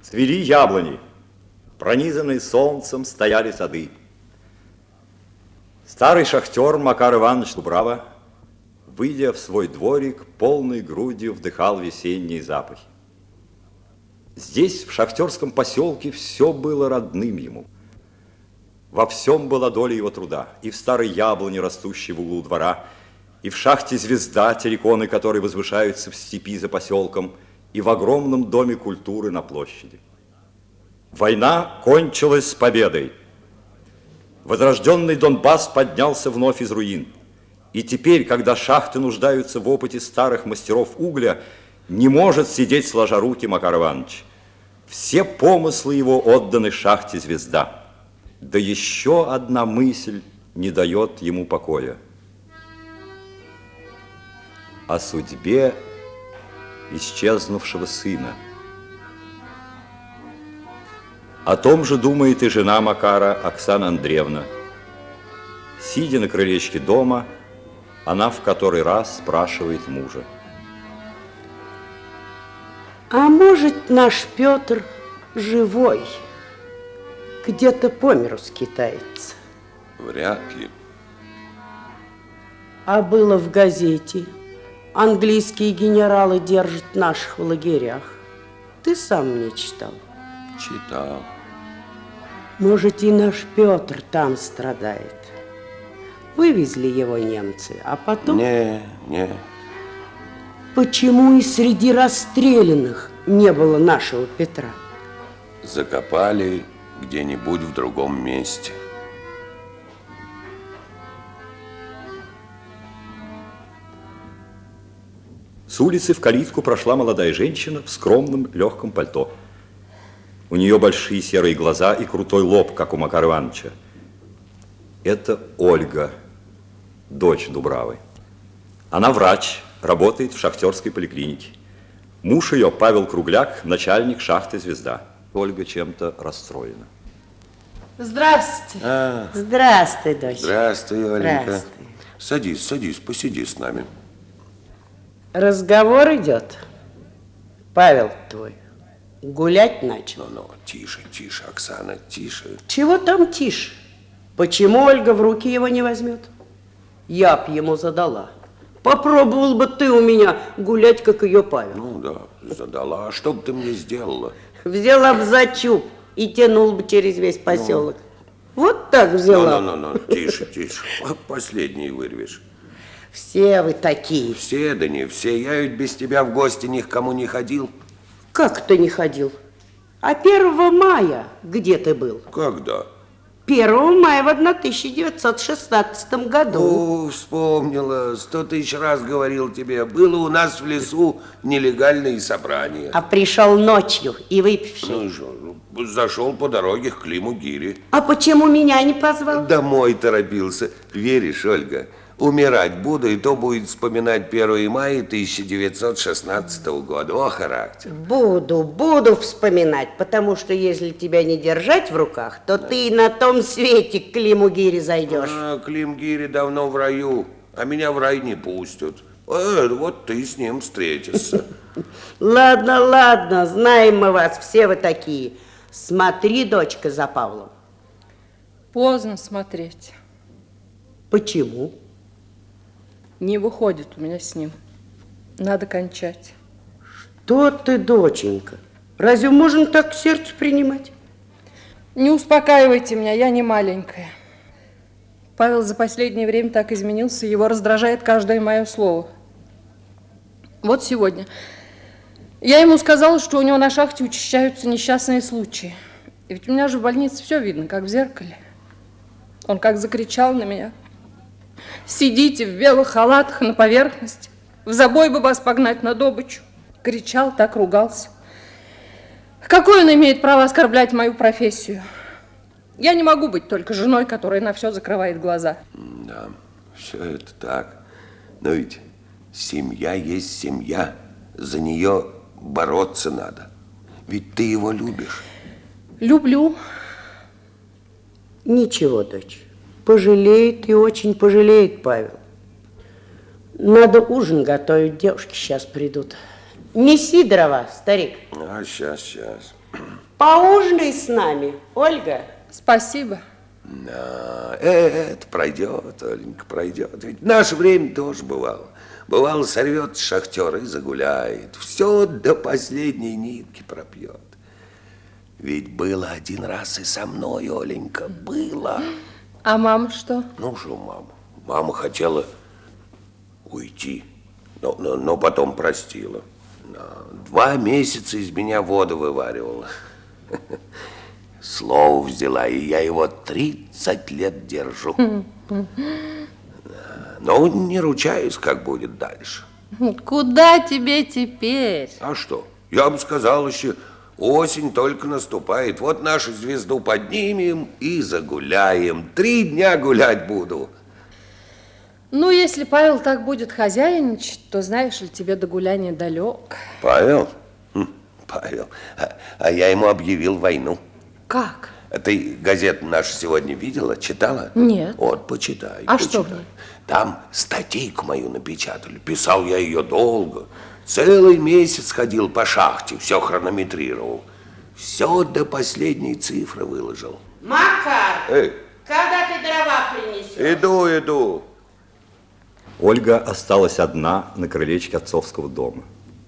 Цвели яблони, пронизанные солнцем стояли сады. Старый шахтер Макар Иванович Дубрава, выйдя в свой дворик, полной грудью вдыхал весенние запахи. Здесь, в шахтерском поселке, все было родным ему. Во всем была доля его труда, и в старой яблоне, растущей в углу двора, и в шахте «Звезда», терриконы которой возвышаются в степи за поселком, и в огромном доме культуры на площади. Война кончилась с победой. Возрожденный Донбасс поднялся вновь из руин. И теперь, когда шахты нуждаются в опыте старых мастеров угля, не может сидеть сложа руки Макар Иванович. Все помыслы его отданы шахте «Звезда». Да еще одна мысль не дает ему покоя. О судьбе исчезнувшего сына. О том же думает и жена Макара, Оксана Андреевна. Сидя на крылечке дома, она в который раз спрашивает мужа. А может, наш Петр живой? Где-то по миру скитается. Вряд ли. А было в газете. Английские генералы держат наших в лагерях. Ты сам мне читал. Читал. Может, и наш Петр там страдает. Вывезли его немцы, а потом... Не. Почему и среди расстрелянных не было нашего Петра? Закопали где-нибудь в другом месте. С улицы в калитку прошла молодая женщина в скромном легком пальто. У нее большие серые глаза и крутой лоб, как у Макара Ивановича. Это Ольга, дочь Дубравы. Она врач, работает в шахтерской поликлинике. Муж ее, Павел Кругляк, начальник шахты «Звезда». Ольга чем-то расстроена. Здравствуйте. Здравствуй, дочь. Здравствуй, Оленька. Здравствуй. Садись, посиди с нами. Разговор идет. Павел твой гулять начал. Ну, тише, Оксана, тише. Чего там тише? Почему Ольга в руки его не возьмет? Я б ему задала. Попробовал бы ты у меня гулять, как ее Павел. Ну да, задала. А что бы ты мне сделала? Взяла бы за чуб и тянул бы через весь поселок. Вот так взяла. Ну, тише. Последний вырвешь. Все вы такие. Все, да не все. Я ведь без тебя в гости ни к кому не ходил. Как ты не ходил? А 1 мая где ты был? Когда? 1 мая в 1916 году. О, вспомнила. 100 000 раз говорил тебе. Было у нас в лесу нелегальное собрание. А пришел ночью и выпивший. Ну что, зашел по дороге к Климу Гири. А почему меня не позвал? Домой торопился. Веришь, Ольга? Умирать буду, и то будет вспоминать 1 мая 1916 года. О, характер. Буду вспоминать, потому что если тебя не держать в руках, то ты и на том свете к Климу Гири зайдешь. Клим Гири давно в раю, а меня в рай не пустят. Вот ты с ним встретишься. Ладно, знаем мы вас, все вы такие. Смотри, дочка, за Павлом. Поздно смотреть. Почему? Не выходит у меня с ним. Надо кончать. Что ты, доченька? Разве можно так к сердцу принимать? Не успокаивайте меня, я не маленькая. Павел за последнее время так изменился, его раздражает каждое мое слово. Вот сегодня я ему сказала, что у него на шахте учащаются несчастные случаи. И ведь у меня же в больнице все видно, как в зеркале. Он как закричал на меня. Сидите в белых халатах на поверхности, в забой бы вас погнать на добычу. Кричал, так ругался. Какое он имеет право оскорблять мою профессию? Я не могу быть только женой, которая на все закрывает глаза. Да, все это так. Но ведь семья есть семья. За нее бороться надо. Ведь ты его любишь. Люблю. Ничего, дочь. Пожалеет и очень пожалеет Павел. Надо ужин готовить, девушки сейчас придут. Неси дрова, старик. Сейчас. Поужинай с нами, Ольга. Спасибо. Да, это пройдет, Оленька, пройдет. Ведь в наше время тоже бывало. Бывало, сорвет шахтер и загуляет. Все до последней нитки пропьет. Ведь было один раз и со мной, Оленька, было. А мама что? Ну что, мама? Мама хотела уйти, но потом простила. 2 месяца из меня воду вываривала. Слово взяла, и я его 30 лет держу. Но не ручаюсь, как будет дальше. Куда тебе теперь? А что? Я бы сказал еще, осень только наступает. Вот нашу звезду поднимем и загуляем. 3 дня гулять буду. Ну, если Павел так будет хозяйничать, то, знаешь ли, тебе до гуляния далек. Павел? Павел. А я ему объявил войну. Как? А ты газету нашу сегодня видела, читала? Нет. Вот, почитай. А что в ней? Там статейку мою напечатали. Писал я ее долго. Целый месяц ходил по шахте, все хронометрировал. Все до последней цифры выложил. Макар, Эй, когда ты дрова принесешь? иду. Ольга осталась одна на крылечке отцовского дома.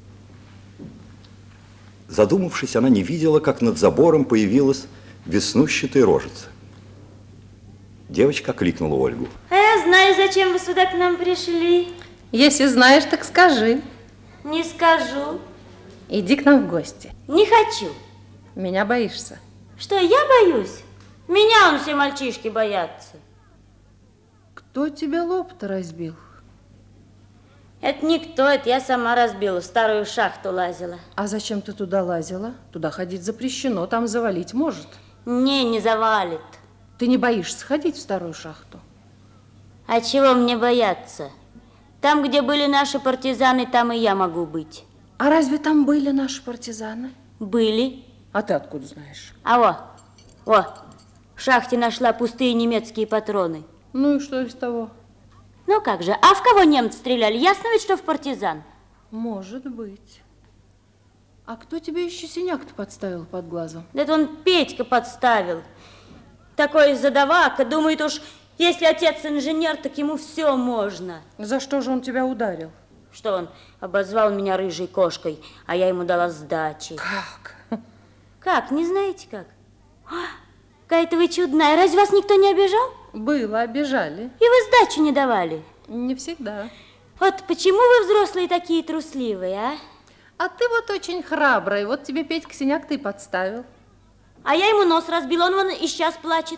Задумавшись, она не видела, как над забором появилась веснущатая рожица. Девочка окликнула Ольгу. А я знаю, зачем вы сюда к нам пришли. Если знаешь, так скажи. Не скажу. Иди к нам в гости. Не хочу. Меня боишься. Что, я боюсь? Меня он все мальчишки боятся. Кто тебе лоб-то разбил? Это никто, это я сама разбила, в старую шахту лазила. А зачем ты туда лазила? Туда ходить запрещено, там завалить может. Не завалит. Ты не боишься ходить в старую шахту? А чего мне бояться? Там, где были наши партизаны, там и я могу быть. А разве там были наши партизаны? Были. А ты откуда знаешь? А в шахте нашла пустые немецкие патроны. Ну и что из того? Ну как же, а в кого немцы стреляли? Ясно ведь, что в партизан. Может быть. А кто тебе еще синяк-то подставил под глазом? Да это он Петька подставил. Такой задавака, думает уж, если отец инженер, так ему все можно. За что же он тебя ударил? Что он обозвал меня рыжей кошкой, а я ему дала сдачи. Как? Как, не знаете как? Какая-то вы чудная, разве вас никто не обижал? Было, обижали. И вы сдачу не давали? Не всегда. Вот почему вы, взрослые, такие трусливые, а? А ты вот очень храбрый, вот тебе Петька синяк-то и подставил. А я ему нос разбила, он вон и сейчас плачет.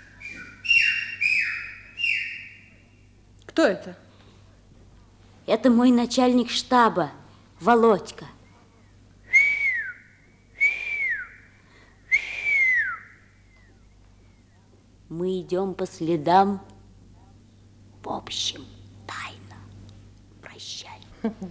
Кто это? Это мой начальник штаба, Володька. Мы идем по следам, в общем, тайно. Прощай.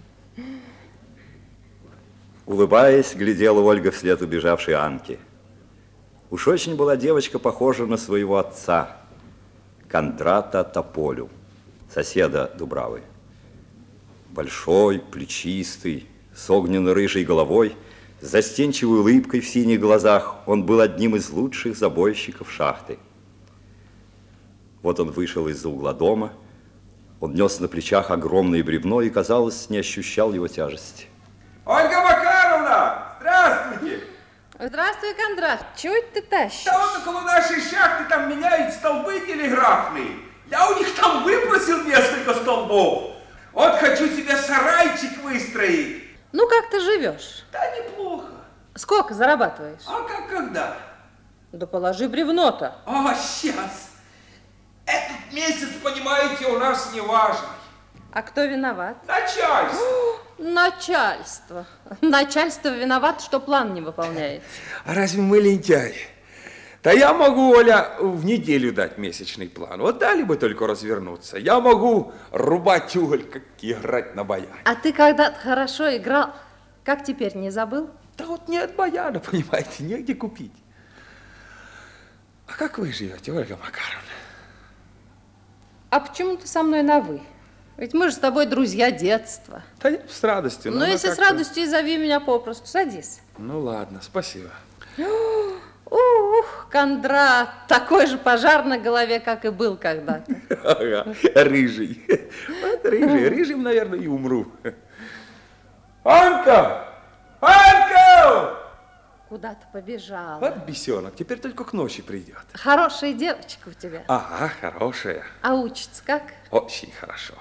Улыбаясь, глядела Ольга вслед убежавшей Анки. Уж очень была девочка похожа на своего отца, Кондрата Тополю, соседа Дубравы. Большой, плечистый, с огненно-рыжей головой, с застенчивой улыбкой в синих глазах, он был одним из лучших забойщиков шахты. Вот он вышел из-за угла дома, он нес на плечах огромное бревно и, казалось, не ощущал его тяжести. Ольга Макаровна, здравствуйте! Здравствуй, Кондрат. Чего это ты тащишь? Да вот около нашей шахты там меняют столбы телеграфные. Я у них там выпросил несколько столбов. Вот хочу себе сарайчик выстроить. Ну, как ты живешь? Да неплохо. Сколько зарабатываешь? А как когда? Да положи бревно-то. А, сейчас. Этот месяц, понимаете, у нас не важный. А кто виноват? Начальство. Начальство. Начальство виновато, что план не выполняет. А разве мы лентяи? Да я могу, Оля, в неделю дать месячный план. Вот дали бы только развернуться. Я могу рубать уголь, как играть на баяне. А ты когда-то хорошо играл. Как теперь, не забыл? Да вот нет баяна, понимаете, негде купить. А как вы живете, Ольга Макаровна? А почему ты со мной на «вы»? Ведь мы же с тобой друзья детства. Да я с радостью. Ну, она если с как-то- радостью, зови меня попросту. Садись. Ну, ладно, спасибо. Ух, Кондрат, такой же пожар на голове, как и был когда-то. Ага, рыжий. Вот рыжий. Рыжим, наверное, и умру. Анка! Анка! Куда-то побежала. Вот бесенок, теперь только к ночи придет. Хорошая девочка у тебя. Ага, хорошая. А учится как? Очень хорошо.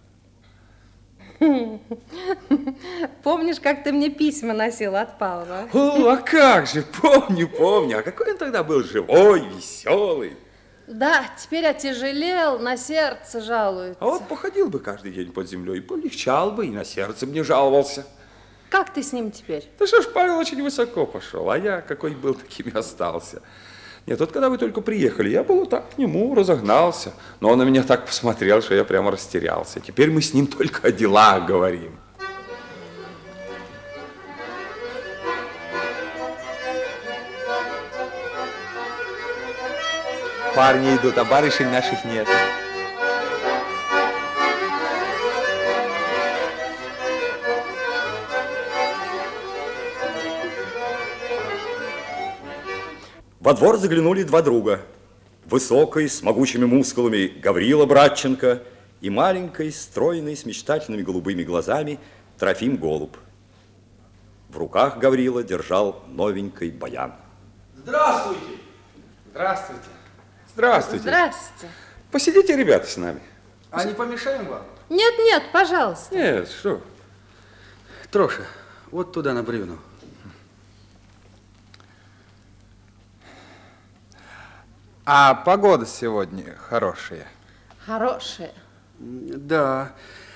Помнишь, как ты мне письма носила от Павла? О, а как же, помню. А какой он тогда был живой, веселый. Да, теперь отяжелел, на сердце жалуется. А вот походил бы каждый день под землей, полегчал бы и на сердце мне жаловался. Как ты с ним теперь? Да что ж, Павел очень высоко пошел, а я какой был, таким и остался. Нет, вот когда вы только приехали, я был так к нему, разогнался. Но он на меня так посмотрел, что я прямо растерялся. Теперь мы с ним только о делах говорим. Парни идут, а барышень наших нет. Во двор заглянули два друга. Высокий, с могучими мускулами Гаврила Братченко и маленький, стройный, с мечтательными голубыми глазами Трофим Голуб. В руках Гаврила держал новенький баян. Здравствуйте! Здравствуйте! Здравствуйте! Здравствуйте. Посидите, ребята, с нами. А не помешаем вам? Нет, пожалуйста. Нет, что? Троша, вот туда на бревно. А погода сегодня хорошая. Хорошая. Да.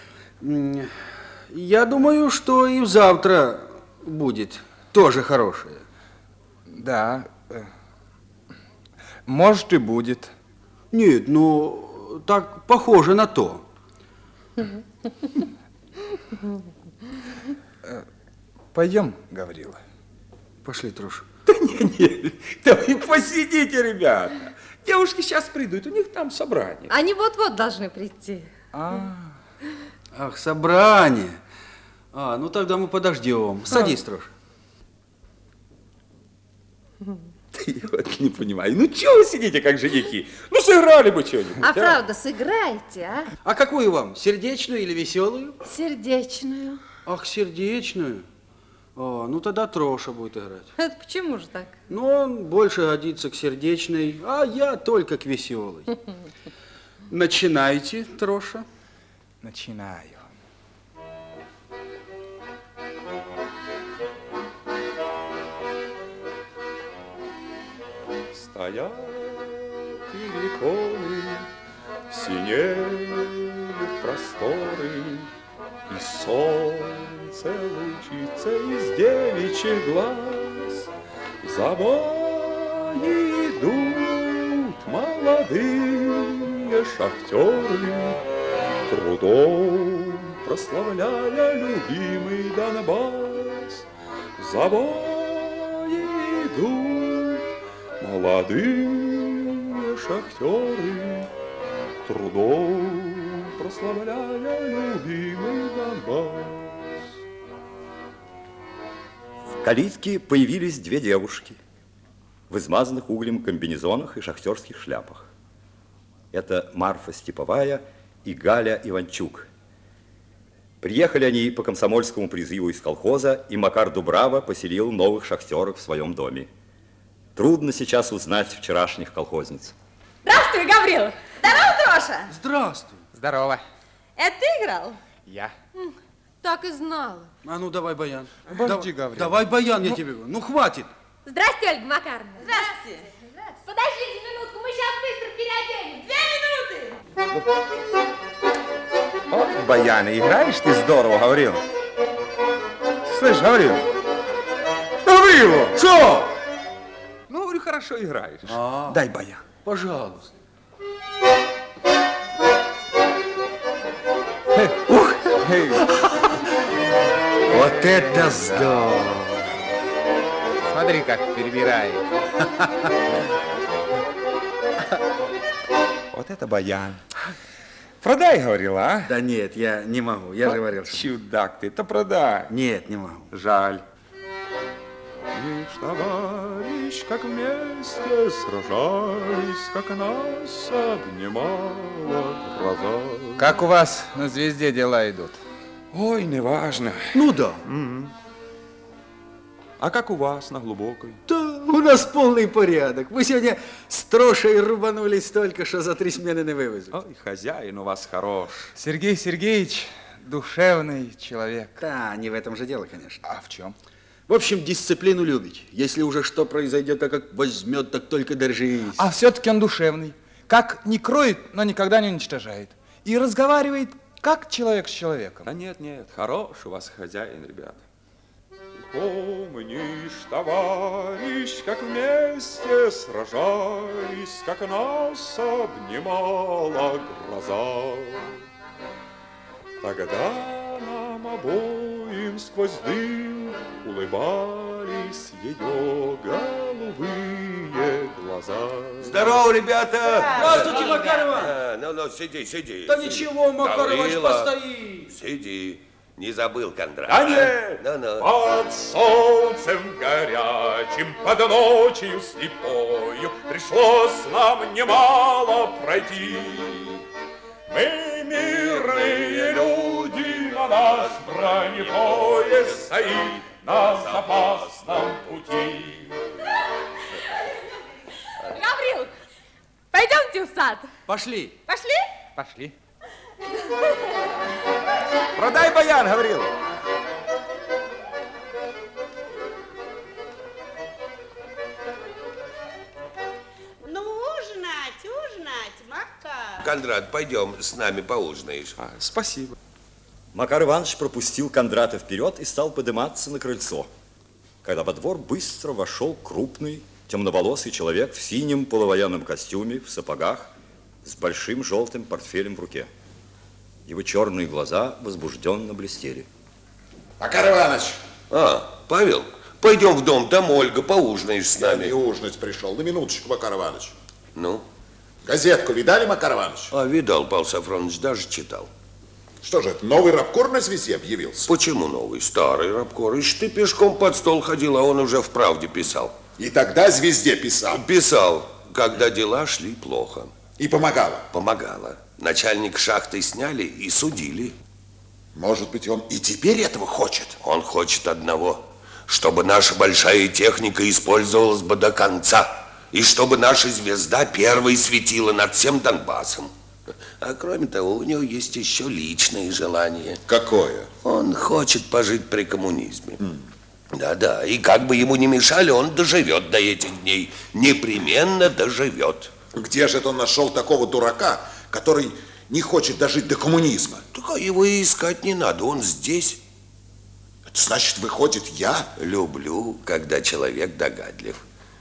Я думаю, что и завтра будет тоже хорошее. Да. Может и будет. Нет, ну, так похоже на то. Пойдем, Гаврила. Пошли, Троша. Нет, да вы посидите, ребята. Девушки сейчас придут, у них там собрание. Они вот-вот должны прийти. Ах, собрание. Ну тогда мы подождем. Садись, Троша. Я вот не понимаю. Ну, чего вы сидите, как женихи? Ну, сыграли бы что-нибудь. А правда, сыграйте, а? А какую вам? Сердечную или веселую? Сердечную. Ах, сердечную. Ну тогда Троша будет играть. Это почему же так? Ну, он больше годится к сердечной, а я только к веселой. Начинайте, Троша. Начинаю. Стоят переконы, синеют просторы, и солнце лучится из девичьих глаз. За бой идут молодые шахтеры, трудом прославляя любимый Донбасс. За бой идут молодые шахтеры, трудом прославляя любимый Донбасс. В калитке появились две девушки в измазанных углем комбинезонах и шахтерских шляпах. Это Марфа Степовая и Галя Иванчук. Приехали они по комсомольскому призыву из колхоза, и Макар Дубрава поселил новых шахтеров в своем доме. Трудно сейчас узнать вчерашних колхозниц. Здравствуй, Гаврила. Здорово, Троша. Здравствуй. Здорово. Это ты играл? Я. Так и знала. А ну давай баян. Подожди, Гаврила. Давай баян, я тебе говорю. Ну хватит. Здрасте, Ольга Макаровна. Здравствуйте. Подождите минутку, мы сейчас быстро переоденем. 2 минуты. Вот баяны играешь ты здорово, Гаврила. Слышь, Гаврила. Гаврила, что? Ну, говорю, хорошо играешь. Дай баян. Пожалуйста. Ух, эй. Вот это здорово. Смотри, как перебирает. Вот это баян. Продай, говорила, а? Да нет, я не могу. Я же говорил, что... Чудак ты, то продай. Нет, не могу. Жаль. Лишь, товарищ, как вместе сражались, как нас обнимала гроза. Как у вас на «Звезде» дела идут? Ой, неважно. Ну да. А как у вас на Глубокой? Да, у нас полный порядок. Мы сегодня с Трошей рубанулись только, что за 3 смены не вывезут. Ой, хозяин у вас хорош. Сергей Сергеевич душевный человек. Да, не в этом же дело, конечно. А в чем? В общем, дисциплину любить. Если уже что произойдет, так как возьмет, так только держись. А все-таки он душевный. Как не кроет, но никогда не уничтожает. И разговаривает, как человек с человеком. Да нет, хорош у вас хозяин, ребята. Помнишь, товарищ, как вместе сражались, как нас обнимала гроза. Тогда нам обоим сквозь дым улыбались ее голубые глаза. Здорово, ребята! Здравствуйте, Макар Иванович! Ну, сиди. Да ничего, Макар Иванович, Гаврила, постоит. Сиди. Не забыл, Кондрат. А нет! Ну. Под солнцем горячим, под ночью слепою пришлось нам немало пройти. Мы мирные люди, а наш бронепоезд стоит на запасном пути. Гаврил, пойдемте в сад. Пошли. Пошли? Пошли. Продай баян, Гаврил. Ну, ужинать, Макар. Кондрат, пойдем с нами поужинаешь. Спасибо. Макар Иванович пропустил Кондрата вперед и стал подниматься на крыльцо, когда во двор быстро вошел крупный, темноволосый человек в синем полувоенном костюме, в сапогах, с большим желтым портфелем в руке. Его черные глаза возбужденно блестели. Макар Иванович! Павел, пойдем в дом, там Ольга, поужинаешь с Я нами. не ужинать пришел. На минуточку, Макар Иванович. Ну? Газетку видали, Макар Иванович? Видал, Павел Сафронович, даже читал. Что же это, новый рабкор на «Звезде» объявился? Почему новый? Старый рабкор. Ишь, ты пешком под стол ходил, а он уже в «Правде» писал. И тогда «Звезде» писал. Писал, когда дела шли плохо. И помогала. Помогала. Начальник шахты сняли и судили. Может быть, он и теперь этого хочет? Он хочет одного, чтобы наша большая техника использовалась бы до конца, и чтобы наша «Звезда» первой светила над всем Донбассом. А кроме того, у него есть еще личное желание. Какое? Он хочет пожить при коммунизме. Да-да, и как бы ему не мешали, он доживет до этих дней. Непременно доживет. Где же это он нашел такого дурака, который не хочет дожить до коммунизма? Только его и искать не надо, он здесь. Это значит, выходит, я? Люблю, когда человек догадлив.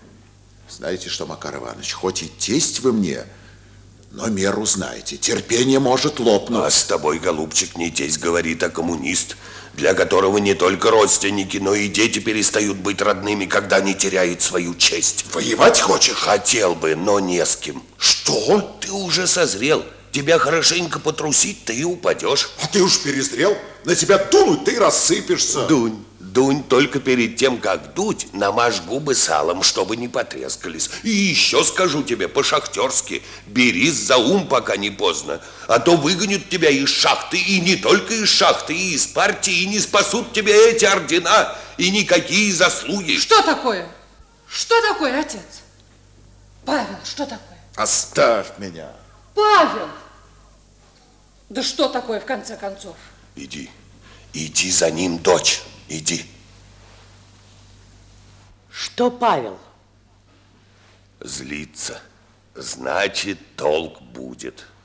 Знаете что, Макар Иванович, хоть и тесть вы мне, но меру знаете, терпение может лопнуть. А с тобой, голубчик, не тесть говорит, а коммунист, для которого не только родственники, но и дети перестают быть родными, когда они теряют свою честь. Воевать хочешь? Хотел бы, но не с кем. Что? Ты уже созрел. Тебя хорошенько потрусить, ты и упадешь. А ты уж перезрел. На тебя дунуть, ты рассыпешься. Дунь, только перед тем, как дуть, намажь губы салом, чтобы не потрескались. И еще скажу тебе по-шахтерски, берись за ум, пока не поздно, а то выгонят тебя из шахты, и не только из шахты, и из партии, и не спасут тебя эти ордена, и никакие заслуги. Что такое? Что такое, отец? Павел, что такое? Оставь меня. Павел! Да что такое, в конце концов? Иди за ним, дочь, иди. Что, Павел? Злиться, значит, толк будет.